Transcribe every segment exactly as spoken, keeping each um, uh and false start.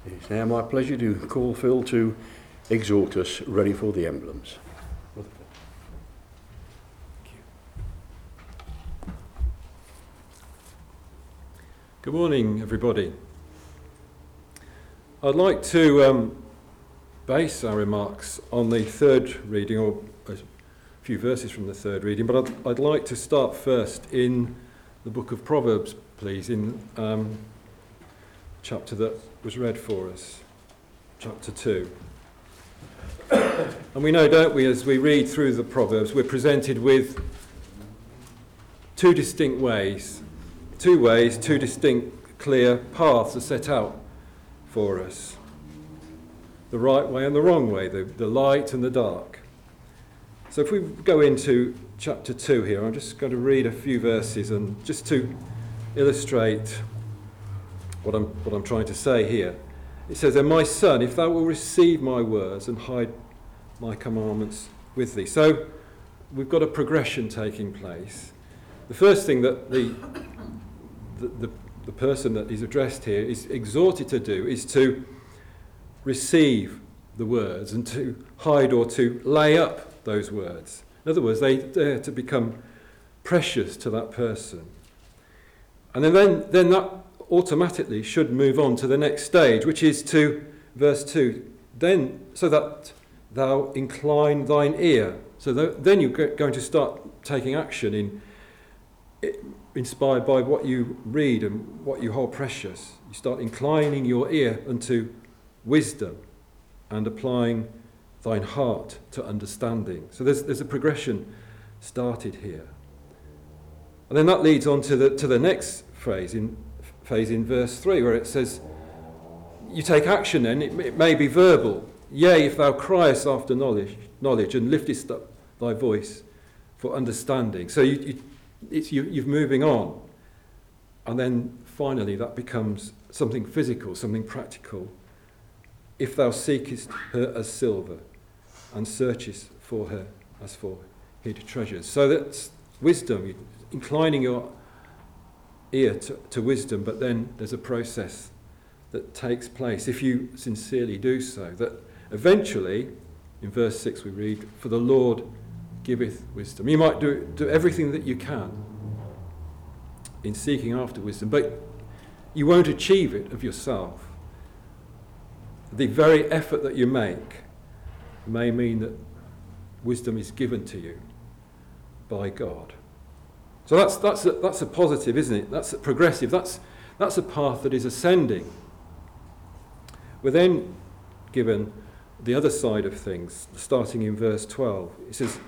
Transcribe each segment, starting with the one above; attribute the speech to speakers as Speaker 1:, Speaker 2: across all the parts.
Speaker 1: It's now my pleasure to call Phil to exhort us, ready for the emblems. Thank you.
Speaker 2: Good morning, everybody. I'd like to um, base our remarks on the third reading, or a few verses from the third reading, but I'd, I'd like to start first in the book of Proverbs, please, in um, chapter that was read for us, chapter two. And we know, don't we, as we read through the Proverbs, we're presented with two distinct ways, two ways, two distinct, clear paths are set out for us. The right way and the wrong way, the, the light and the dark. So if we go into chapter two here, I'm just going to read a few verses and just to illustrate what I'm, what I'm trying to say here. It says, "And my son, if thou wilt receive my words and hide my commandments with thee." So we've got a progression taking place. The first thing that the, the, the, the person that is addressed here is exhorted to do is to receive the words and to hide or to lay up those words. In other words, they are to become precious to that person. And then, then, then that automatically should move on to the next stage, which is to verse two. Then, so that thou incline thine ear. So that, then you're going to start taking action in, inspired by what you read and what you hold precious. You start inclining your ear unto wisdom and applying thine heart to understanding. So there's there's a progression started here. And then that leads on to the to the next phrase in phase in verse three, where it says, you take action then, it, it may be verbal. Yea, if thou criest after knowledge, knowledge and liftest up thy voice for understanding. So you, you, it's you, you're moving on. And then finally that becomes something physical, something practical. If thou seekest her as silver and searchest for her as for hid treasures. So that's wisdom, inclining your ear to, to wisdom, but then there's a process that takes place if you sincerely do so, that eventually in verse six we read, for the Lord giveth wisdom. You might do, do everything that you can in seeking after wisdom, but you won't achieve it of yourself. The very effort that you make may mean that wisdom is given to you by God. So that's that's a, that's a positive, isn't it? That's a progressive. That's that's a path that is ascending. We're then given the other side of things, starting in verse twelve. It says,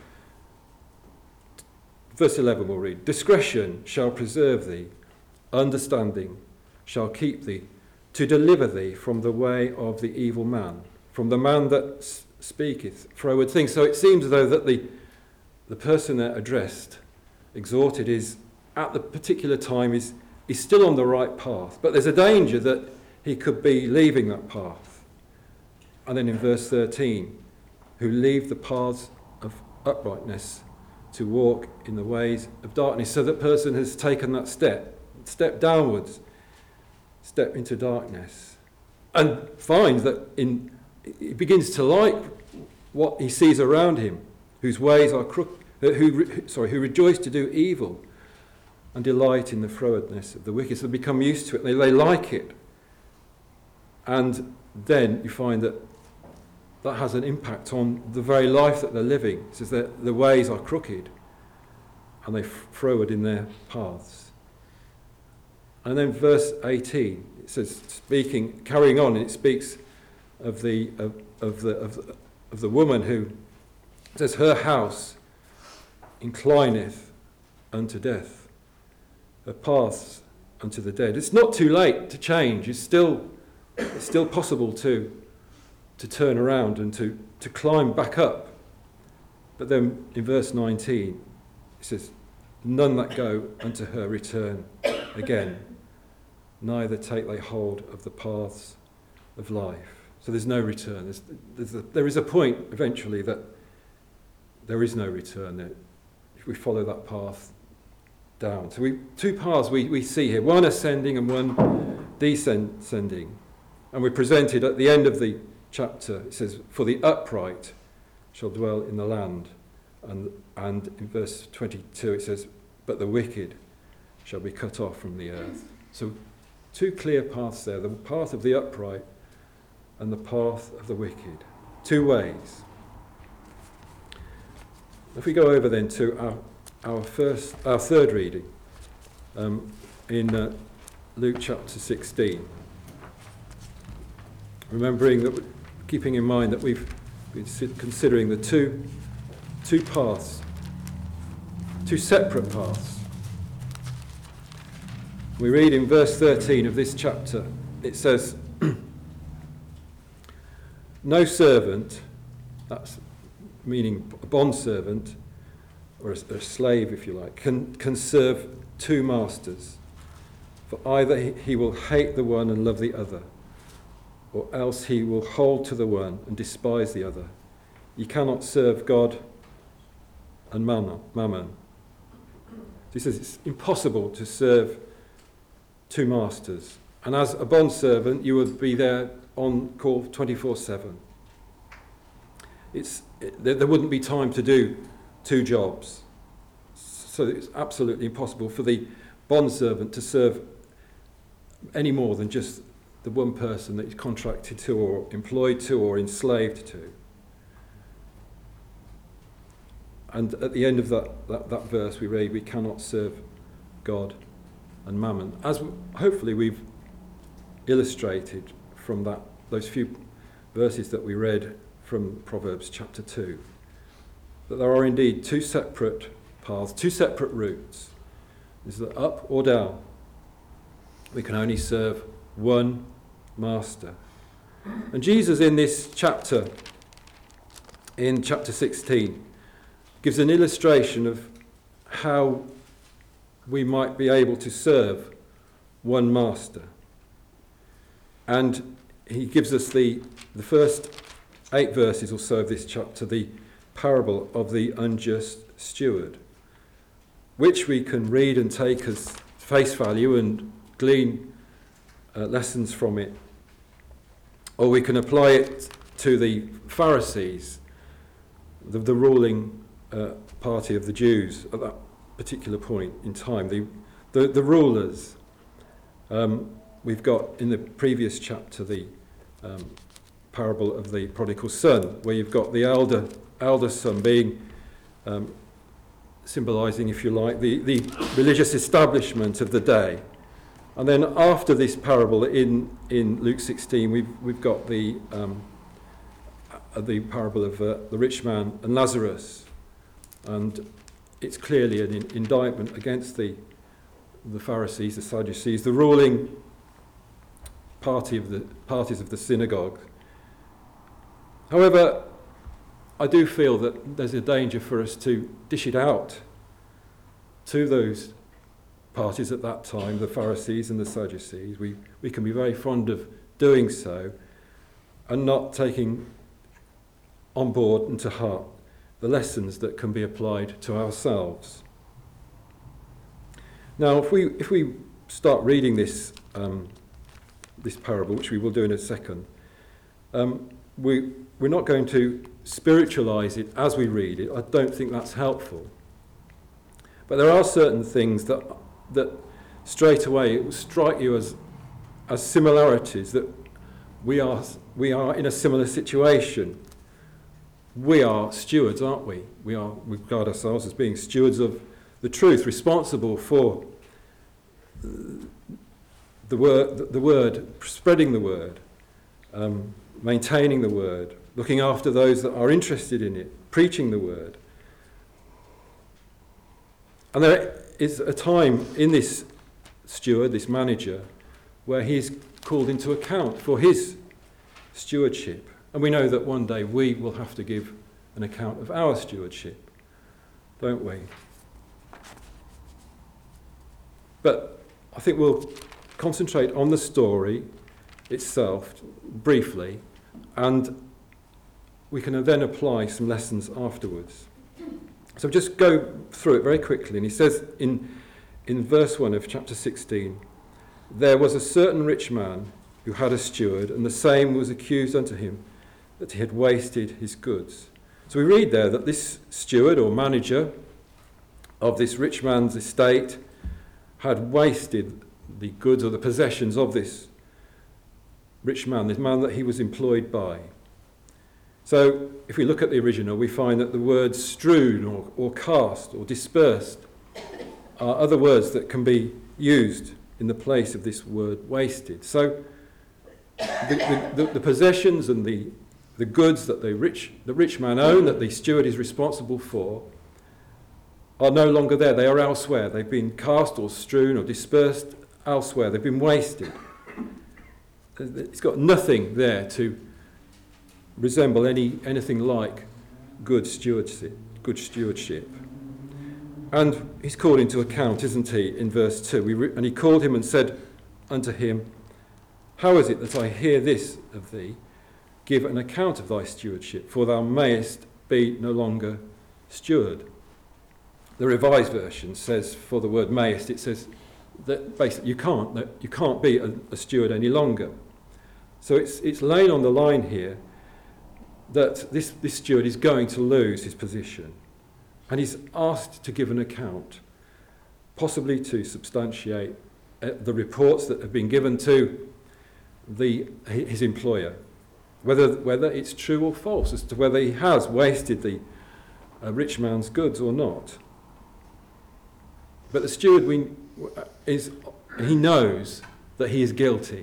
Speaker 2: verse eleven we'll read, discretion shall preserve thee, understanding shall keep thee, to deliver thee from the way of the evil man, from the man that speaketh froward things. So it seems as though that the, the person there addressed, exhorted, is at the particular time is, is still on the right path, but there's a danger that he could be leaving that path. And then in verse thirteen, who leave the paths of uprightness to walk in the ways of darkness. So that person has taken that step, step downwards, step into darkness, and finds that in he begins to like what he sees around him, whose ways are crooked, who sorry, who rejoice to do evil and delight in the frowardness of the wicked. So they become used to it, they, they like it. And then you find that that has an impact on the very life that they're living. It says that the ways are crooked and they froward in their paths. And then verse eighteen, it says, speaking, carrying on, and it speaks of the of, of the of the, of the woman who says, her house inclineth unto death, her paths unto the dead. It's not too late to change. It's still it's still possible to to turn around and to, to climb back up. But then in verse nineteen, it says, none that go unto her return again, neither take they hold of the paths of life. So there's no return. There's, there's a, there is a point eventually that there is no return there if we follow that path down. So we two paths we, we see here, one ascending and one descending. And we're presented at the end of the chapter, it says, for the upright shall dwell in the land. And, and in verse twenty-two it says, but the wicked shall be cut off from the earth. So two clear paths there, the path of the upright and the path of the wicked. Two ways. If we go over then to our, our first, our third reading, um, in uh, Luke chapter sixteen. Remembering that, keeping in mind that we've been considering the two, two paths, two separate paths. We read in verse thirteen of this chapter, it says, no servant, that's meaning a bondservant, or a, a slave if you like, can, can serve two masters. For either he, he will hate the one and love the other, or else he will hold to the one and despise the other. You cannot serve God and mammon. He says it's impossible to serve two masters. And as a bondservant, you would be there on call twenty-four seven. It's, it, there wouldn't be time to do two jobs. So it's absolutely impossible for the bondservant to serve any more than just the one person that he's contracted to or employed to or enslaved to. And at the end of that, that, that verse we read, we cannot serve God and mammon. As we, hopefully we've illustrated from that those few verses that we read from Proverbs chapter two, that there are indeed two separate paths, two separate routes. Is it up or down? We can only serve one master. And Jesus in this chapter, in chapter sixteen, gives an illustration of how we might be able to serve one master. And he gives us the, the first eight verses or so of this chapter, the parable of the unjust steward, which we can read and take as face value and glean uh, lessons from it. Or we can apply it to the Pharisees, the, the ruling uh, party of the Jews at that particular point in time. The, the, the rulers. Um, we've got in the previous chapter the um, parable of the prodigal son, where you've got the elder, elder son being um, symbolising, if you like, the, the religious establishment of the day. And then after this parable in, in Luke sixteen, we've, we've got the, um, the parable of uh, the rich man and Lazarus. And it's clearly an in- indictment against the, the Pharisees, the Sadducees, the ruling party of the parties of the synagogue. However, I do feel that there's a danger for us to dish it out to those parties at that time, the Pharisees and the Sadducees. We, we can be very fond of doing so and not taking on board and to heart the lessons that can be applied to ourselves. Now, if we if we start reading this um, this parable, which we will do in a second, um, we we're not going to spiritualize it as we read it. I don't think that's helpful. But there are certain things that that straight away it will strike you as as similarities, that we are we are in a similar situation. We are stewards, aren't we? We are we regard ourselves as being stewards of the truth, responsible for the word, the word, spreading the word, um, maintaining the word, looking after those that are interested in it, preaching the word. And there is a time in this steward, this manager, where he is called into account for his stewardship. And we know that one day we will have to give an account of our stewardship, don't we? But I think we'll concentrate on the story itself briefly, and we can then apply some lessons afterwards. So just go through it very quickly. And he says in, in verse one of chapter sixteen, there was a certain rich man who had a steward, and the same was accused unto him that he had wasted his goods. So we read there that this steward or manager of this rich man's estate had wasted the goods or the possessions of this rich man, this man that he was employed by. So if we look at the original, we find that the words strewn or, or cast or dispersed are other words that can be used in the place of this word wasted. So the, the, the possessions and the, the goods that the rich, the rich man owned, that the steward is responsible for, are no longer there. They are elsewhere. They've been cast or strewn or dispersed elsewhere. They've been wasted. It's got nothing there to resemble any anything like good stewardship. Good stewardship. And he's called into account, isn't he, in verse two. We re- and he called him and said unto him, How is it that I hear this of thee? Give an account of thy stewardship, for thou mayest be no longer steward. The Revised Version says, for the word mayest, it says that basically you can't, that you can't be a, a steward any longer. So it's it's laying on the line here that this, this steward is going to lose his position. And he's asked to give an account, possibly to substantiate uh, the reports that have been given to the his employer, whether whether it's true or false, as to whether he has wasted the uh, rich man's goods or not. But the steward we, is he knows that he is guilty.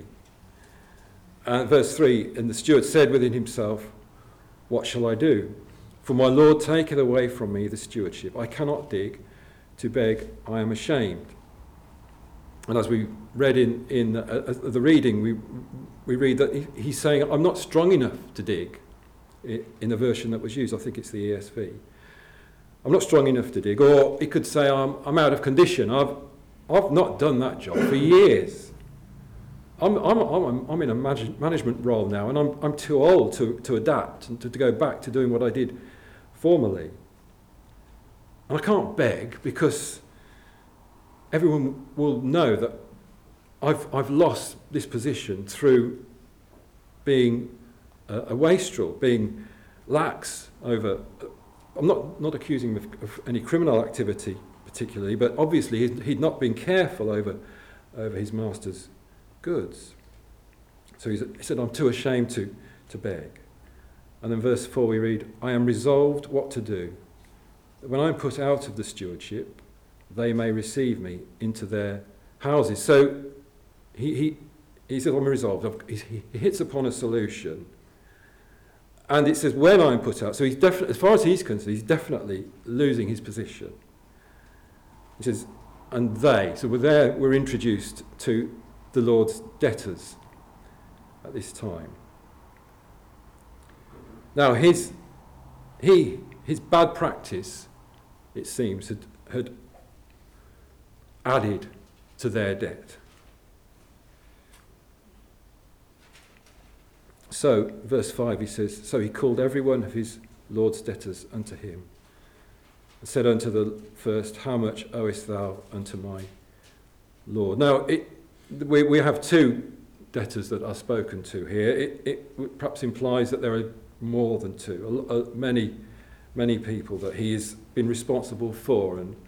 Speaker 2: And verse three, and the steward said within himself, What shall I do? For my Lord taketh away from me the stewardship. I cannot dig, to beg I am ashamed. And as we read in, in uh, the reading, we we read that he, he's saying, I'm not strong enough to dig, in the version that was used. I think it's the E S V. I'm not strong enough to dig. Or he could say, I'm, I'm out of condition. I've, I've not done that job for years. I'm, I'm, I'm, I'm in a manage, management role now, and I'm, I'm too old to, to adapt and to, to go back to doing what I did formerly. And I can't beg because everyone will know that I've, I've lost this position through being a, a wastrel, being lax over... I'm not, not accusing him of, of any criminal activity particularly, but obviously he'd, he'd not been careful over, over his master's goods. So he's, he said, I'm too ashamed to, to beg. And then verse four we read, I am resolved what to do, that when I'm put out of the stewardship, they may receive me into their houses. So he he, he says, I'm resolved. He, he hits upon a solution. And it says, when I'm put out, so he's definitely, as far as he's concerned, he's definitely losing his position. He says, and they, so we're there, we're introduced to the Lord's debtors at this time. Now, his he his bad practice, it seems, had, had added to their debt. So, verse five, he says, So he called every one of his Lord's debtors unto him, and said unto the first, How much owest thou unto my Lord? Now, it, we, we have two debtors that are spoken to here. It, it perhaps implies that there are more than two, uh, many, many people that he has been responsible for and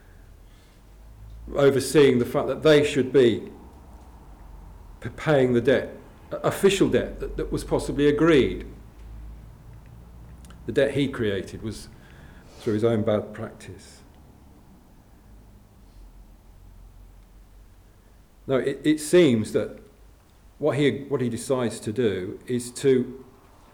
Speaker 2: overseeing the fact that they should be paying the debt, official debt that, that was possibly agreed. The debt he created was through his own bad practice. Now, it, it seems that what he what he decides to do is to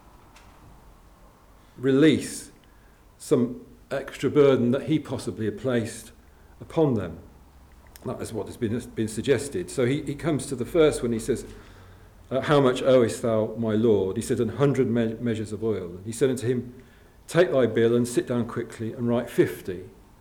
Speaker 2: release some extra burden that he possibly had placed upon them. That is what has been, been suggested. So he, he comes to the first one, he says, Uh, how much owest thou, my Lord? He said, an hundred me- measures of oil. He said unto him, Take thy bill and sit down quickly and write fifty.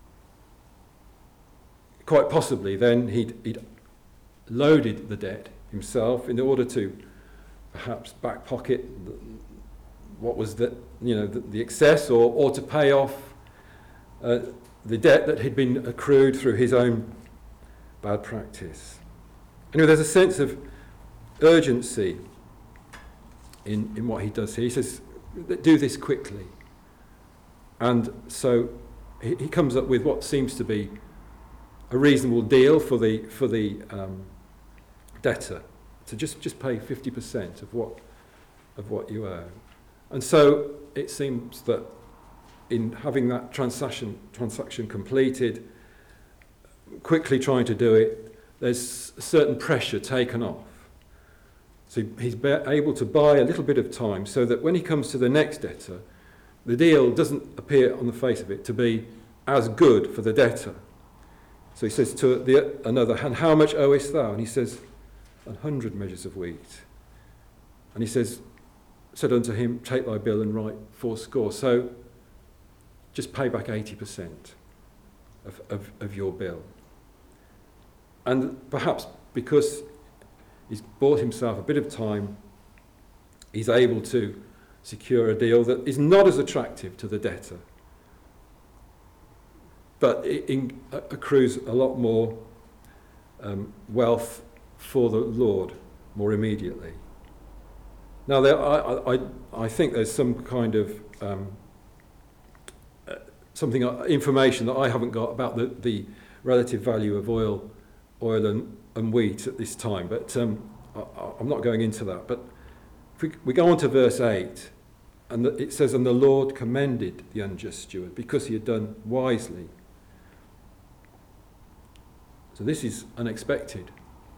Speaker 2: Quite possibly then he'd, he'd loaded the debt himself in order to perhaps back pocket what was the, you know, the, the excess, or, or to pay off uh, the debt that had been accrued through his own bad practice. Anyway, there's a sense of urgency in, in what he does here. He says, do this quickly. And so he, he comes up with what seems to be a reasonable deal for the for the um, debtor, to just, just pay fifty percent of what of what you owe. And so it seems that in having that transaction transaction completed, quickly trying to do it, there's a certain pressure taken off. So he's able to buy a little bit of time so that when he comes to the next debtor, the deal doesn't appear on the face of it to be as good for the debtor. So he says to the another, and how much owest thou? And he says, an hundred measures of wheat. And he says, said unto him, take thy bill and write fourscore. So just pay back eighty percent of, of, of your bill. And perhaps because he's bought himself a bit of time, he's able to secure a deal that is not as attractive to the debtor, but it in, accrues a lot more um, wealth for the Lord more immediately. Now, there, I, I, I think there's some kind of um, uh, something uh, information that I haven't got about the, the relative value of oil, oil and, and wheat at this time, but um, I, I'm not going into that. But if we, we go on to verse eight, and the, it says, and the Lord commended the unjust steward because he had done wisely. So this is unexpected.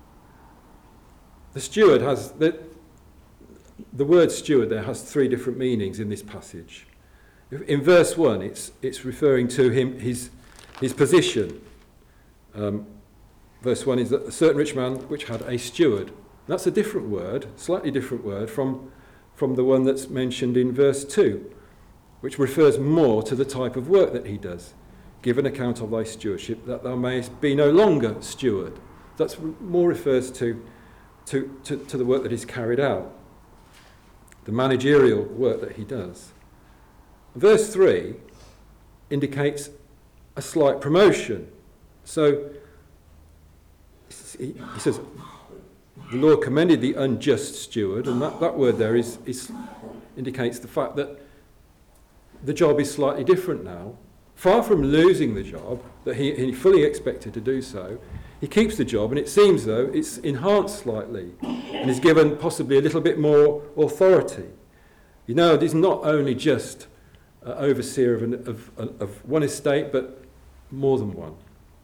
Speaker 2: The steward has, the, the word steward there has three different meanings in this passage. In verse one, it's, it's referring to him, his, his position. Um, verse one is that a certain rich man which had a steward. That's a different word, slightly different word from, from the one that's mentioned in verse two, which refers more to the type of work that he does. Give an account of thy stewardship, that thou mayest be no longer steward. That more refers to, to, to, to the work that is carried out, the managerial work that he does. Verse three indicates a slight promotion. So he, he says, the Lord commended the unjust steward, and that, that word there is, is indicates the fact that the job is slightly different now. Far from losing the job, that he, he fully expected to do so, he keeps the job, and it seems though it's enhanced slightly and is given possibly a little bit more authority. You know, it is not only just uh, overseer of, an, of, of one estate, but more than one.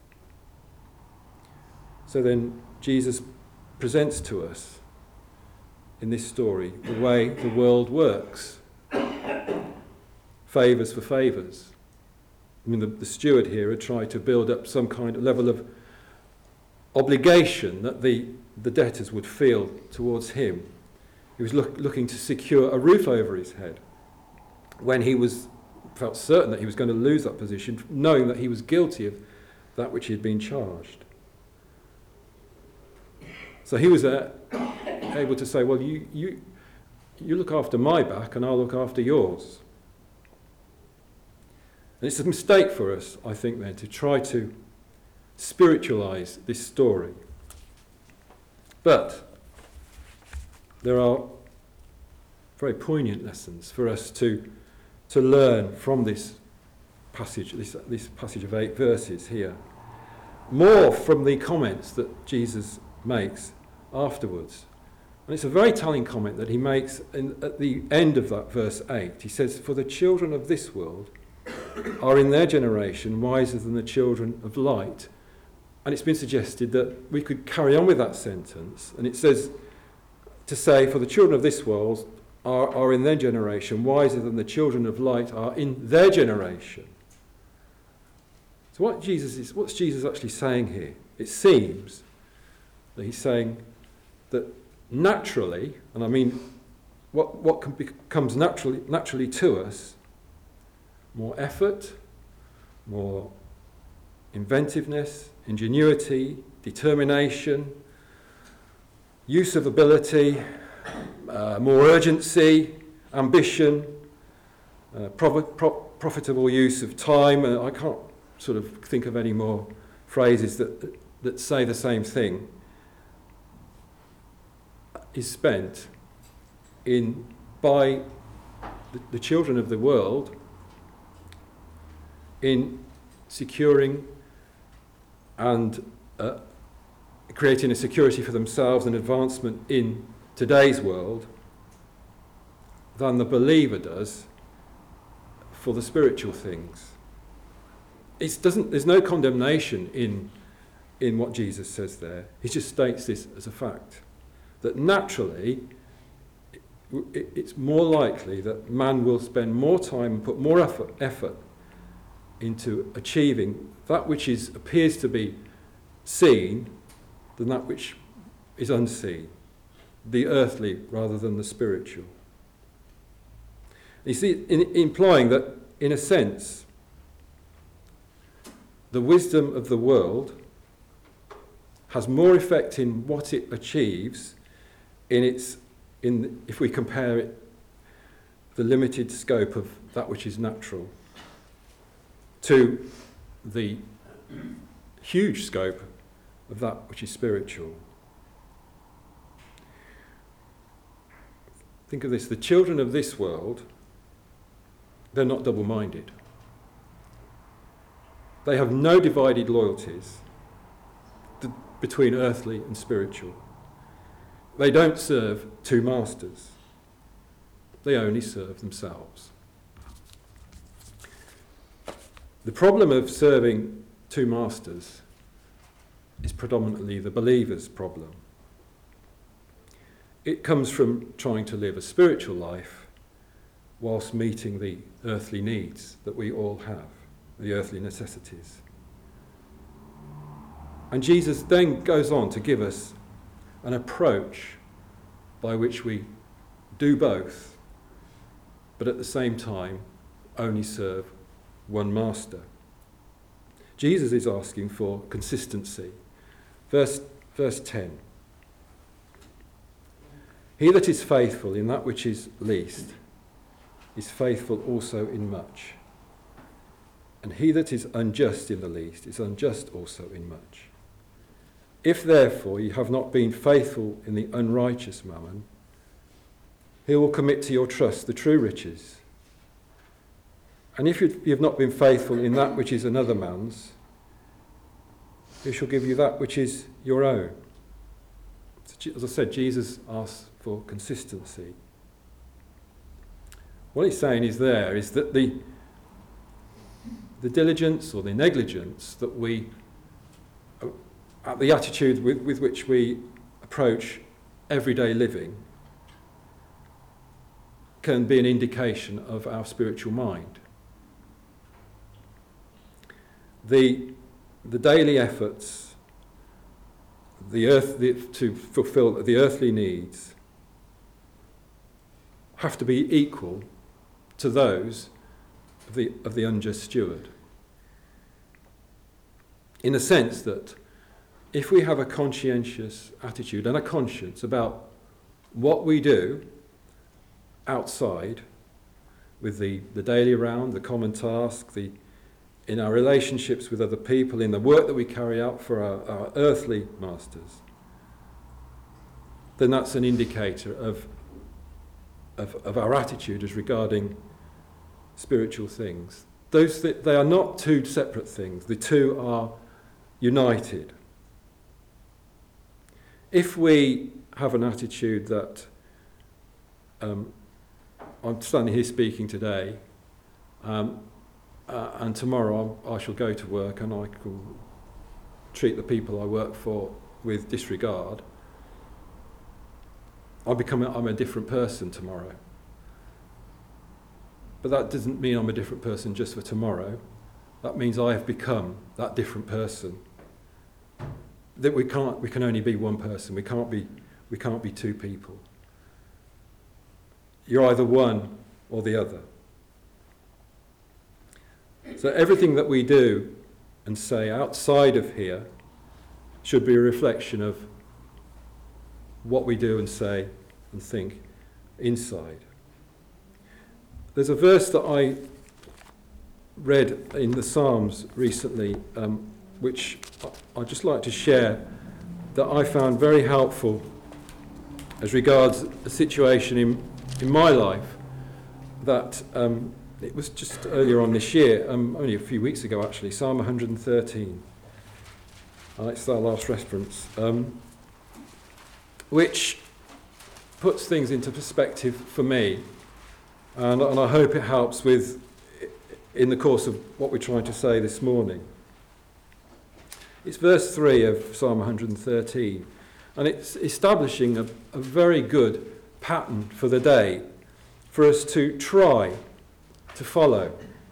Speaker 2: So then Jesus presents to us in this story the way the world works. Favours for favours. I mean, the, the steward here had tried to build up some kind of level of obligation that the, the debtors would feel towards him. He was look, looking to secure a roof over his head when he was felt certain that he was going to lose that position, knowing that he was guilty of that which he had been charged. So he was uh, able to say, well, you, you, you look after my back and I'll look after yours. And it's a mistake for us, I think, then, to try to spiritualize this story. But there are very poignant lessons for us to, to learn from this passage, this, this passage of eight verses here. More from the comments that Jesus makes afterwards. And it's a very telling comment that he makes in, at the end of that verse eight. He says, for the children of this world are in their generation wiser than the children of light. And it's been suggested that we could carry on with that sentence. And it says, to say, for the children of this world are, are in their generation wiser than the children of light are in their generation. So what Jesus is, what's Jesus actually saying here? It seems that he's saying that naturally, and I mean what, what can be, comes naturally, naturally to us, more effort, more inventiveness, ingenuity, determination, use of ability, uh, more urgency, ambition, uh, profit, pro- profitable use of time. Uh, I can't sort of think of any more phrases that, that say the same thing. is spent in by the, the children of the world in securing and uh, creating a security for themselves and advancement in today's world than the believer does for the spiritual things. It doesn't, there's no condemnation in, in what Jesus says there. He just states this as a fact, that naturally it, it's more likely that man will spend more time and put more effort, effort into achieving that which is appears to be seen than that which is unseen, the earthly rather than the spiritual. You see, in, implying that, in a sense, the wisdom of the world has more effect in what it achieves, in its, in if we compare it, the limited scope of that which is natural, to the huge scope of that which is spiritual. Think of this, the children of this world, they're not double-minded. They have no divided loyalties th- between earthly and spiritual. They don't serve two masters. They only serve themselves. The problem of serving two masters is predominantly the believer's problem. It comes from trying to live a spiritual life whilst meeting the earthly needs that we all have, the earthly necessities. And Jesus then goes on to give us an approach by which we do both, but at the same time only serve one master. Jesus is asking for consistency. Verse, verse ten. He that is faithful in that which is least is faithful also in much. And he that is unjust in the least is unjust also in much. If therefore you have not been faithful in the unrighteous mammon, he will commit to your trust the true riches. And if you have not been faithful in that which is another man's, he shall give you that which is your own. As I said, Jesus asks for consistency. What he's saying is there is that the, the diligence or the negligence that we, uh, the attitude with, with which we approach everyday living can be an indication of our spiritual mind. The, the daily efforts the earth, the, to fulfill the earthly needs have to be equal to those of the, of the unjust steward. In a sense that if we have a conscientious attitude and a conscience about what we do outside with the, the daily round, the common task, the in our relationships with other people, in the work that we carry out for our, our earthly masters, then that's an indicator of, of, of our attitude as regarding spiritual things. Those th- they are not two separate things. The two are united. If we have an attitude that um, I'm standing here speaking today, um, Uh, and tomorrow I shall go to work and I can treat the people I work for with disregard, I become a, I'm a different person tomorrow. But that doesn't mean I'm a different person just for tomorrow. That means I have become that different person. That we can't we can only be one person. We can't be we can't be two people. You're either one or the other. So everything that we do and say outside of here should be a reflection of what we do and say and think inside. There's a verse that I read in the Psalms recently, um, which I'd just like to share, that I found very helpful as regards a situation in, in my life that um, it was just earlier on this year, um, only a few weeks ago actually, Psalm one hundred thirteen. Uh, it's our last reference, um, which puts things into perspective for me, and, and I hope it helps with in the course of what we're trying to say this morning. It's verse three of Psalm one hundred thirteen, and it's establishing a, a very good pattern for the day for us to try to follow.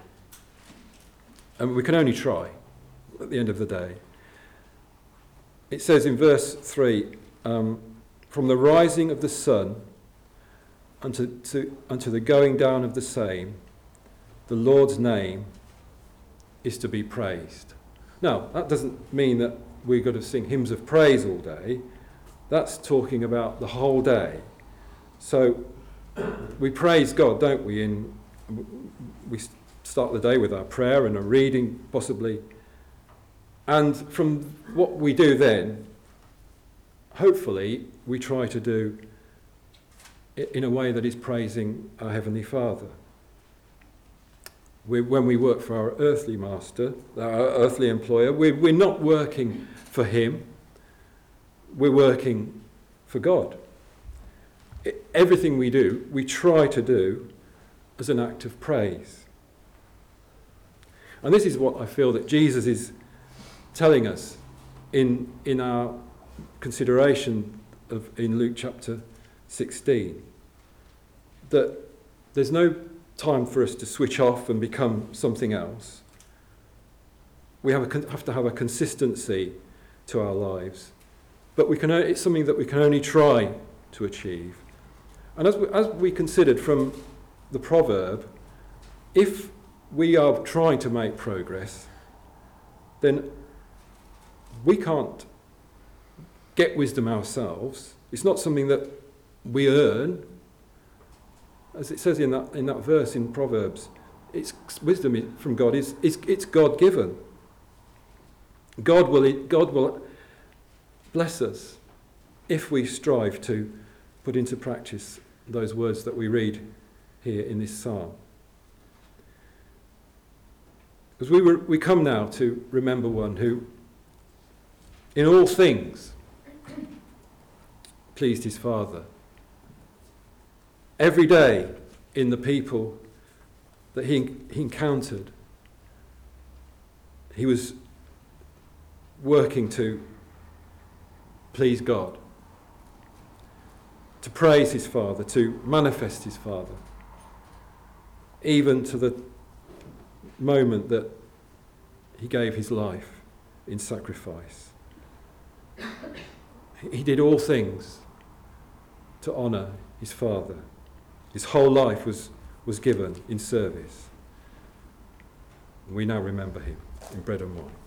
Speaker 2: And we can only try at the end of the day. It says in verse three, um, from the rising of the sun unto, to, unto the going down of the same, the Lord's name is to be praised. Now, that doesn't mean that we've got to sing hymns of praise all day. That's talking about the whole day. So we praise God, don't we? In, we start the day with our prayer and a reading, possibly. And from what we do then, hopefully, we try to do it in a way that is praising our Heavenly Father. We, when we work for our earthly master, our earthly employer, we're, we're not working for him, we're working for God. It, everything we do, we try to do as an act of praise. And this is what I feel that Jesus is telling us in, in our consideration of in Luke chapter sixteen, that there's no time for us to switch off and become something else. We have, a, have to have a consistency to our lives, but we can. It's something that we can only try to achieve. And as we, as we considered from the proverb, if we are trying to make progress, then we can't get wisdom ourselves. It's not something that we earn. As it says in that in that verse in Proverbs, it's wisdom from God is it's, it's God given. God will God will bless us if we strive to put into practice those words that we read here in this psalm. As we were, we come now to remember one who, in all things, pleased his Father. Every day in the people that he, he encountered, he was working to please God, to praise his Father, to manifest his Father, even to the moment that he gave his life in sacrifice. He did all things to honour his Father. His whole life was, was given in service. We now remember him in bread and wine.